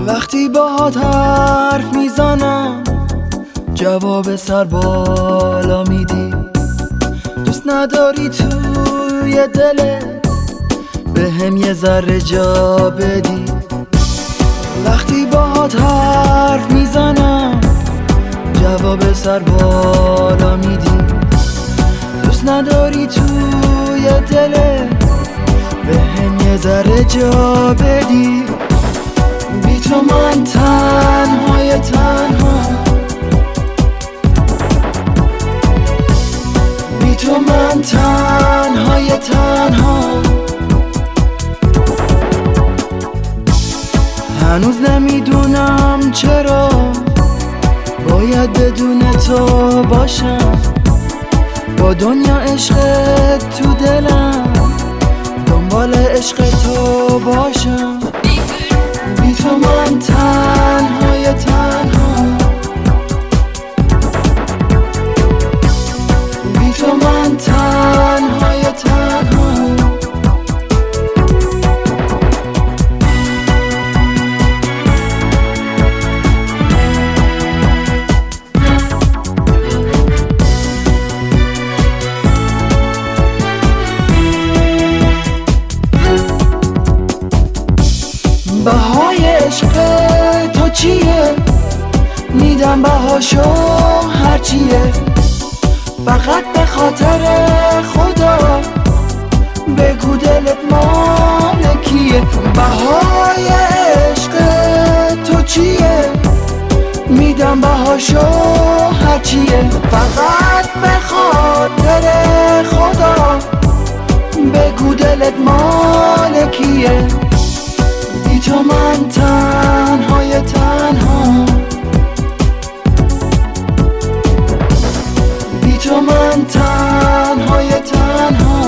وقتی باهات حرف میزنم جواب سر بالا میدی، دوست نداری توی دلت به هم یه ذره جا بدی. وقتی باهات حرف میزنم جواب سر بالا میدی، دوست نداری توی دلت به هم یه ذره جا بدی. بی تو من تنهای تنها، بی تو من تنهای تنها. هنوز نمیدونم چرا باید بدون تو باشم، با دنیا عشقت تو دلم دنبال عشق تو باشم. بی تو من تنهای تنها، بی تو من تنهای تنها. بهای عشق تو چیه؟ میدم بهاشو هرچیه، فقط به خاطر خدا بگو دلت مال کیه. بهای عشق تو چیه؟ میدم بهاشو هرچیه، فقط به خاطر خدا بگو دلت مال کیه. بی تو من تنهای تنها، بی تو من تنهای تنها.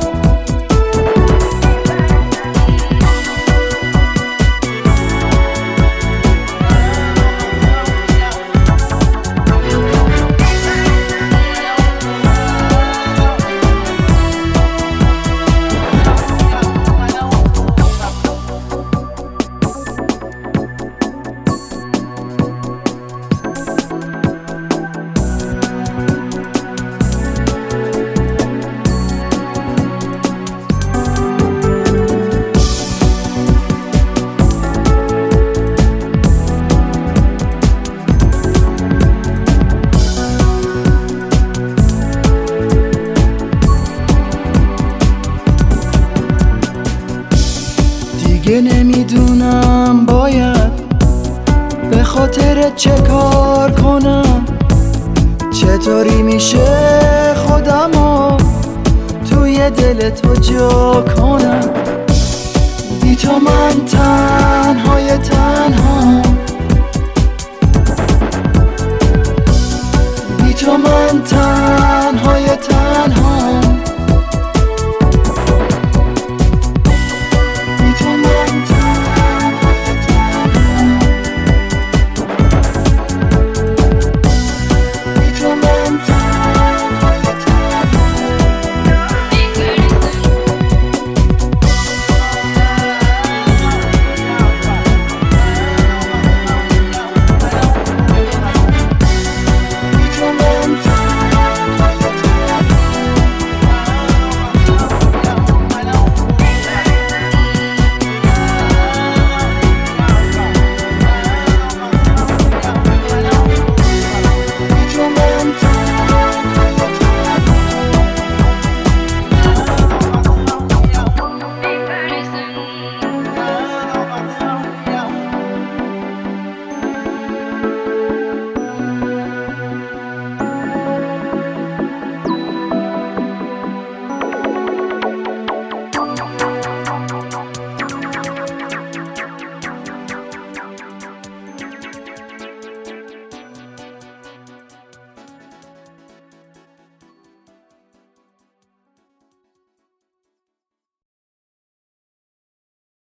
دیگه نمیدونم باید به خاطر چه کار کنم، چطوری میشه خودمو توی دل تو جا کنم. بی تو من تنهای